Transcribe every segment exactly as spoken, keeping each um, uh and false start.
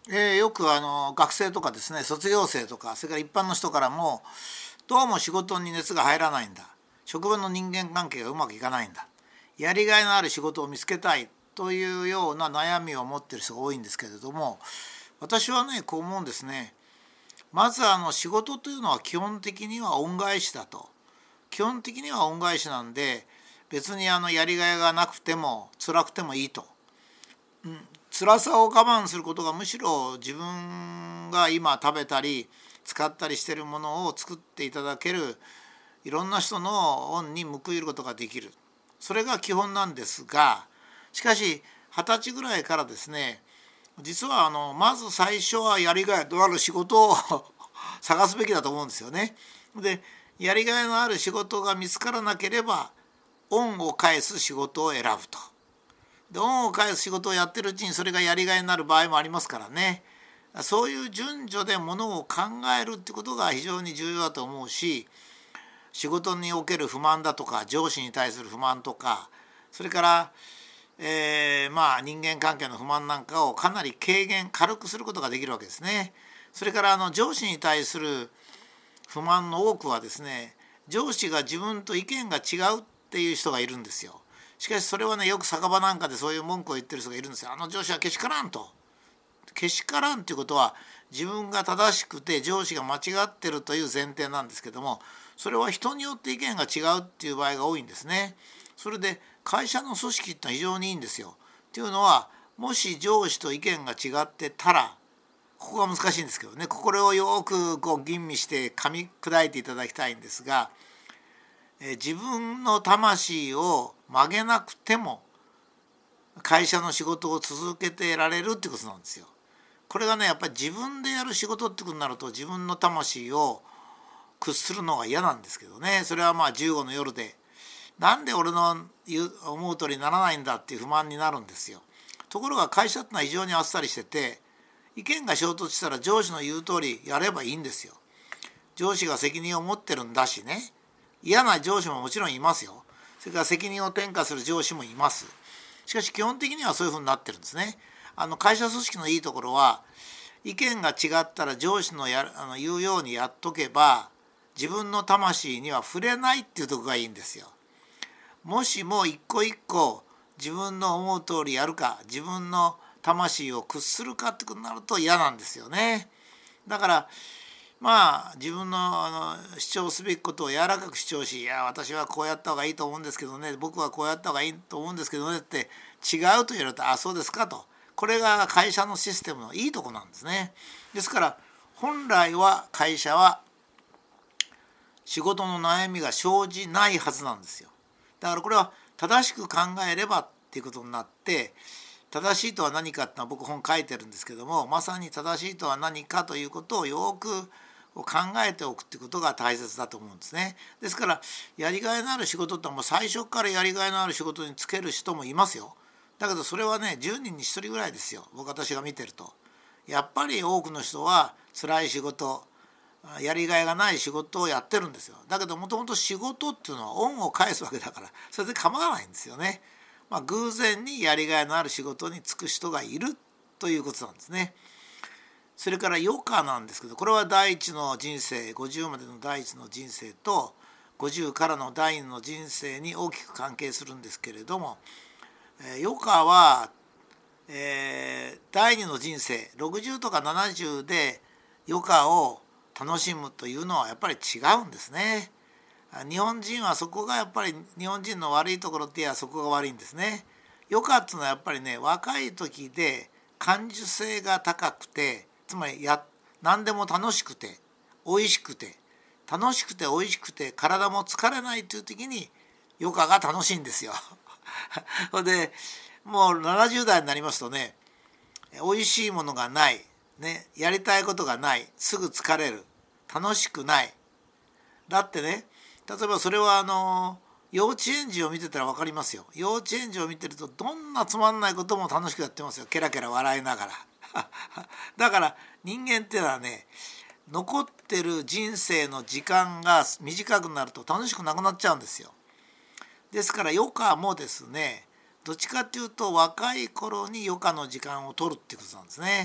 えーよくあの学生とかですね、卒業生とか、それから一般の人からも、どうも仕事に熱が入らないんだ、職場の人間関係がうまくいかないんだ、やりがいのある仕事を見つけたいというような悩みを持っている人が多いんですけれども、私はねこう思うんですね。まずあの仕事というのは基本的には恩返しだと。基本的には恩返しなんで、別にあのやりがいがなくても辛くてもいいと。辛さを我慢することが、むしろ自分が今食べたり使ったりしているものを作っていただけるいろんな人の恩に報いることができる、それが基本なんですが、しかし二十歳ぐらいからですね、実はあのまず最初はやりがいのある仕事を探すべきだと思うんですよね。で、やりがいのある仕事が見つからなければ恩を返す仕事を選ぶと。で、恩を返す仕事をやってるうちにそれがやりがいになる場合もありますからね。そういう順序でものを考えるってことが非常に重要だと思うし、仕事における不満だとか、上司に対する不満とか、それから、えーまあ人間関係の不満なんかをかなり軽減軽くすることができるわけですね。それからあの上司に対する不満の多くはですね、上司が自分と意見が違うっていう人がいるんですよ。しかしそれはね、よく酒場なんかでそういう文句を言ってる人がいるんですよ。あの上司はけしからんと。けしからんということは、自分が正しくて上司が間違ってるという前提なんですけども、それは人によって意見が違うっていう場合が多いんですね。それで会社の組織ってのは非常にいいんですよ。っていうのは、もし上司と意見が違ってたら、ここが難しいんですけどね、これをよくこう吟味して噛み砕いていただきたいんですが、え自分の魂を曲げなくても会社の仕事を続けてられるってことなんですよ。これがね、やっぱり自分でやる仕事ってことになると、自分の魂を屈するのが嫌なんですけどね。それはまあじゅうごの夜で、なんで俺の言う思う通りにならないんだっていう不満になるんですよ。ところが会社ってのは非常にあっさりしてて、意見が衝突したら上司の言う通りやればいいんですよ。上司が責任を持ってるんだしね。嫌な上司ももちろんいますよ。それから責任を転嫁する上司もいます。しかし基本的にはそういうふうになってるんですね。あの会社組織のいいところは、意見が違ったら上司のやるあの言うようにやっとけば、自分の魂には触れないっていうところがいいんですよ。もしも一個一個自分の思う通りやるか、自分の魂を屈するかってことになると嫌なんですよね。だからまあ自分のあの主張すべきことを柔らかく主張し、いや私はこうやった方がいいと思うんですけどね、僕はこうやった方がいいと思うんですけどねって違うと言われると、あそうですかと。これが会社のシステムのいいとこなんですね。ですから本来は会社は仕事の悩みが生じないはずなんですよ。だからこれは正しく考えればっていうことになって、正しいとは何かってのは僕本書いてるんですけども、まさに正しいとは何かということをよく考えておくっていうことが大切だと思うんですね。ですからやりがいのある仕事ってもう最初からやりがいのある仕事に就ける人もいますよ。だけどそれはねじゅうにんにひとりぐらいですよ、僕私が見てると。やっぱり多くの人は辛い仕事、やりがいがない仕事をやってるんですよ。だけどもともと仕事っていうのは恩を返すわけだから、それで構わないんですよね。まあ、偶然にやりがいのある仕事に就く人がいるということなんですね。それから余暇なんですけど、これは第一の人生、ごじゅうまでの第一の人生とごじゅうからの第二の人生に大きく関係するんですけれども、余暇は、えー、第二の人生ろくじゅうとかななじゅうで余暇を楽しむというのはやっぱり違うんですね。日本人はそこがやっぱり日本人の悪いところっていやそこが悪いんですね。余暇っていうのはやっぱりね、若い時で感受性が高くて、つまりや何でも楽しくて美味しくて楽しくて美味しくて体も疲れないという時に余暇が楽しいんですよ。それでもうななじゅう代になりますとね、美味しいものがない、ね、やりたいことがない、すぐ疲れる、楽しくない。だってね、例えばそれはあの幼稚園児を見てたら分かりますよ。幼稚園児を見てるとどんなつまんないことも楽しくやってますよ、ケラケラ笑いながら。だから人間っていうのはね、残ってる人生の時間が短くなると楽しくなくなっちゃうんですよ。ですから余暇もですね、どっちかっていうと若い頃に余暇の時間を取るってことなんですね。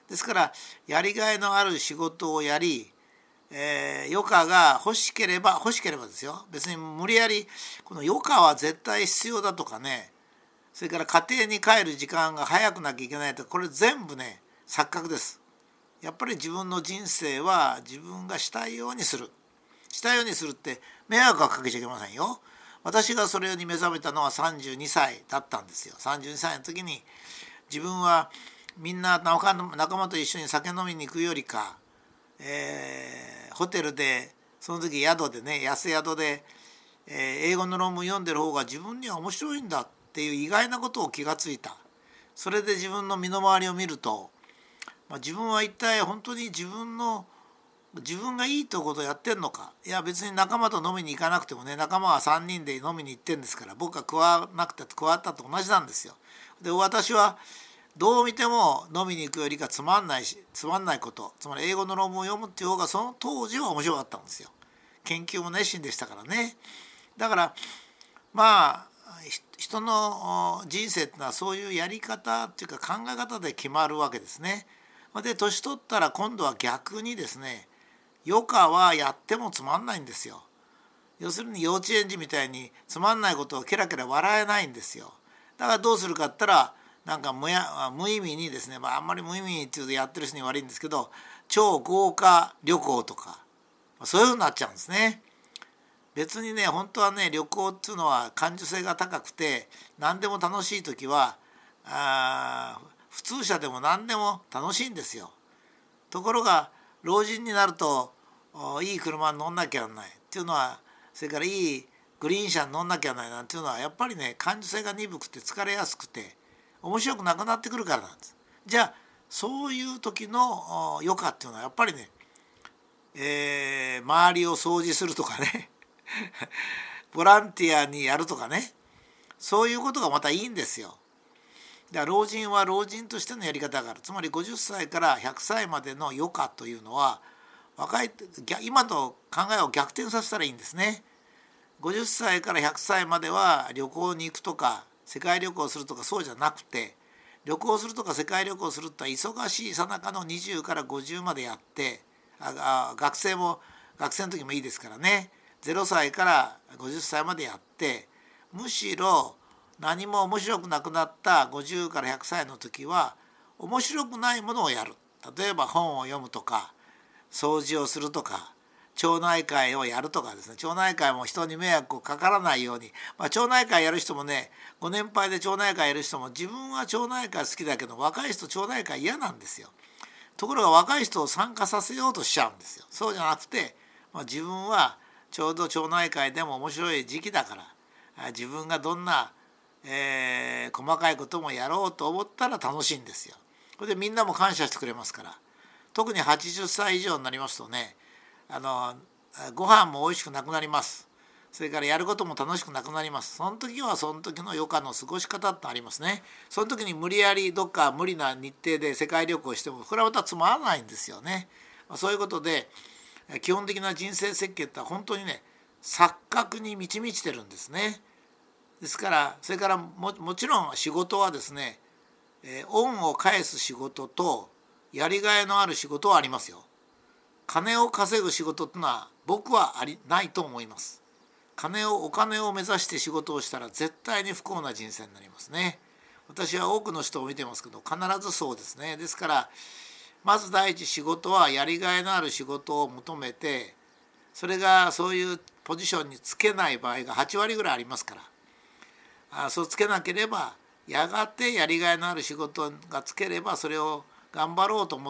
ですからやりがいのある仕事をやり、えー、余暇が欲しければ欲しければですよ、別に無理やりこの余暇は絶対必要だとかね、それから家庭に帰る時間が早くなきゃいけないとか、これ全部ね錯覚です。やっぱり自分の人生は自分がしたいようにするしたいようにするって迷惑はかけちゃいけませんよ。私がそれに目覚めたのはさんじゅうにさいだったんですよ。さんじゅうにさいの時に自分はみんな仲間と一緒に酒飲みに行くよりか、えー、ホテルでその時宿でね安宿で、えー、英語の論文読んでる方が自分には面白いんだっていう意外なことを気がついた。それで自分の身の回りを見ると、まあ、自分は一体本当に自分の自分がいいということをやってんのか。いや別に仲間と飲みに行かなくてもね、仲間はさんにんで飲みに行ってんですから、僕が加わらなくて加わったと同じなんですよ。で私はどう見ても飲みに行くよりかつまんないしつまんないこと、つまり英語の論文を読むっていう方がその当時は面白かったんですよ。研究も熱心でしたからね。だからまあ人の人生っていうのはそういうやり方っていうか考え方で決まるわけですね。で年取ったら今度は逆にですね、余暇はやってもつまんないんですよ。要するに幼稚園児みたいにつまんないことをケラケラ笑えないんですよ。だからどうするかって言ったらなんか 無, や無意味にですね、まあ、あんまり無意味っていうとやってる人に悪いんですけど、超豪華旅行とかそういうふうになっちゃうんですね。別にね本当はね旅行っていうのは感受性が高くて何でも楽しい時はあ普通車でも何でも楽しいんですよ。ところが老人になるといい車に乗んなきゃならないっていうのは、それからいいグリーン車に乗んなきゃならないなんていうのはやっぱりね感受性が鈍くて疲れやすくて面白くなくなってくるからなんです。じゃあそういう時の余暇っていうのはやっぱりね、えー、周りを掃除するとかねボランティアにやるとかね、そういうことがまたいいんですよ。だから老人は老人としてのやり方がある。つまりごじゅっさいからひゃくさいまでの余暇というのは若い今と考えを逆転させたらいいんですね。ごじゅっさいからひゃくさいまでは旅行に行くとか世界旅行するとかそうじゃなくて、旅行するとか世界旅行するとは忙しいさなかのにじゅうからごじゅうまでやって、ああ学生も学生の時もいいですからね、ゼロさいからごじゅっさいまでやって、むしろ何も面白くなくなったごじゅうからひゃくさいの時は面白くないものをやる。例えば本を読むとか掃除をするとか町内会をやるとかですね。町内会も人に迷惑をかからないように、まあ、町内会やる人もねご年配で町内会やる人も自分は町内会好きだけど若い人町内会嫌なんですよ。ところが若い人を参加させようとしちゃうんですよ。そうじゃなくて、まあ、自分はちょうど町内会でも面白い時期だから自分がどんなえー、細かいこともやろうと思ったら楽しいんですよ。これでみんなも感謝してくれますから。特にはちじゅっさい以上になりますとね、あのご飯も美味しくなくなります。それからやることも楽しくなくなります。その時はその時の余暇の過ごし方ってありますね。その時に無理やりどっか無理な日程で世界旅行してもこれはまたつまらないんですよね。そういうことで基本的な人生設計って本当にね錯覚に満ち満ちてるんですね。ですからそれから も, もちろん仕事はですね、えー、恩を返す仕事とやりがいのある仕事はありますよ。金を稼ぐ仕事ってのは僕はありないと思います。金をお金を目指して仕事をしたら絶対に不幸な人生になりますね。私は多くの人を見てますけど必ずそうですね。ですからまず第一仕事はやりがいのある仕事を求めて、それがそういうポジションにつけない場合がはちわりぐらいありますから、あそうつけなければやがてやりがいのある仕事がつければそれを頑張ろうと思って、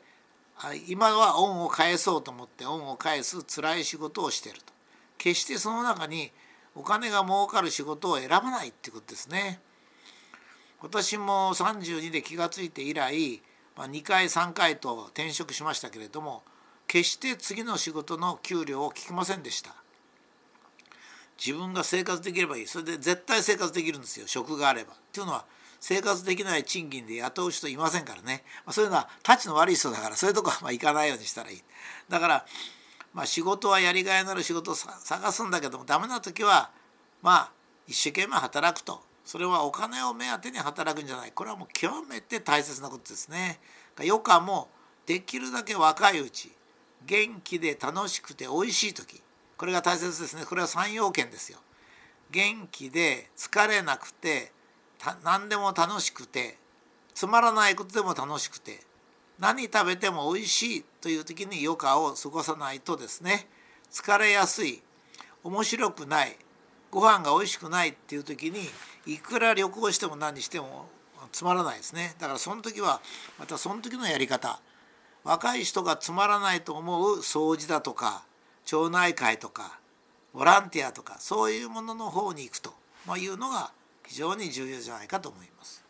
今は恩を返そうと思って恩を返す辛い仕事をしていると。決してその中にお金が儲かる仕事を選ばないっていうことですね。私もさんじゅうにで気がついて以来、まあ、にかいさんかいと転職しましたけれども、決して次の仕事の給料を聞きませんでした。自分が生活できればいい。それで絶対生活できるんですよ、職があれば。っていうのは生活できない賃金で雇う人いませんからね、まあ、そういうのはたちの悪い人だから、そういうとこはまあ行かないようにしたらいい。だから、まあ、仕事はやりがいのある仕事を探すんだけども、ダメな時はまあ一生懸命働くと。それはお金を目当てに働くんじゃない。これはもう極めて大切なことですね。 余暇もできるだけ若いうち、元気で楽しくておいしい時、これが大切ですね。これは三要件ですよ。元気で疲れなくて何でも楽しくて、つまらないことでも楽しくて、何食べてもおいしいという時に余暇を過ごさないとですね、疲れやすい、面白くない、ご飯がおいしくないっていう時にいくら旅行しても何してもつまらないですね。だからその時はまたその時のやり方、若い人がつまらないと思う掃除だとか町内会とかボランティアとか、そういうものの方に行くというのが非常に重要じゃないかと思います。